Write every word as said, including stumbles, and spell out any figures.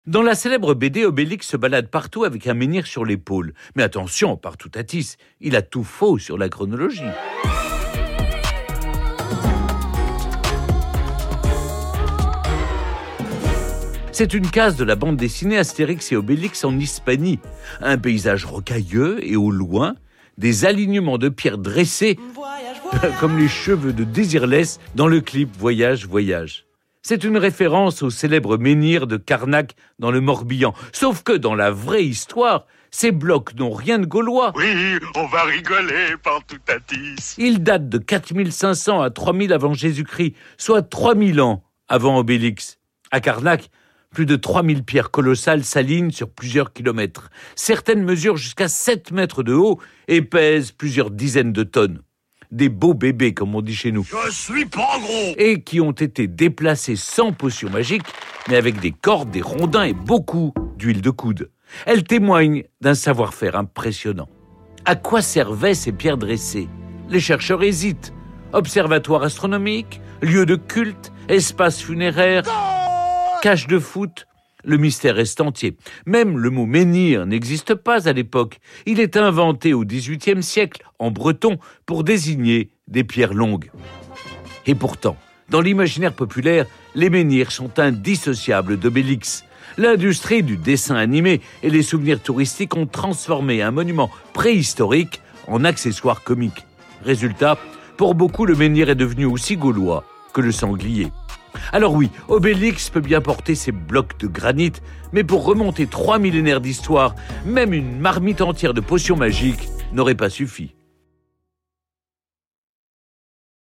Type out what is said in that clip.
Dans la célèbre B D, Obélix se balade partout avec un menhir sur l'épaule. Mais attention, partout Tatis, il a tout faux sur la chronologie. C'est une case de la bande dessinée Astérix et Obélix en Hispanie. Un paysage rocailleux et au loin, des alignements de pierres dressées comme les cheveux de Désirless dans le clip Voyage, Voyage. C'est une référence au célèbre menhir de Carnac dans le Morbihan. Sauf que dans la vraie histoire, ces blocs n'ont rien de gaulois. Oui, on va rigoler partout Tatis. Ils datent de quatre mille cinq cents à trois mille avant Jésus-Christ, soit trois mille ans avant Obélix. À Carnac, plus de trois mille pierres colossales s'alignent sur plusieurs kilomètres. Certaines mesurent jusqu'à sept mètres de haut et pèsent plusieurs dizaines de tonnes. Des beaux bébés, comme on dit chez nous. Je suis pas gros. Et qui ont été déplacés sans potion magique, mais avec des cordes, des rondins et beaucoup d'huile de coude. Elles témoignent d'un savoir-faire impressionnant. À quoi servaient ces pierres dressées ? Les chercheurs hésitent. Observatoire astronomique, lieu de culte, espace funéraire, cage de foot, le mystère reste entier. Même le mot menhir n'existe pas à l'époque. Il est inventé au dix-huitième siècle, en breton, pour désigner des pierres longues. Et pourtant, dans l'imaginaire populaire, les menhirs sont indissociables d'Obélix. L'industrie du dessin animé et les souvenirs touristiques ont transformé un monument préhistorique en accessoire comique. Résultat, pour beaucoup, le menhir est devenu aussi gaulois que le sanglier. Alors oui, Obélix peut bien porter ses blocs de granit, mais pour remonter trois millénaires d'histoire, même une marmite entière de potions magiques n'aurait pas suffi.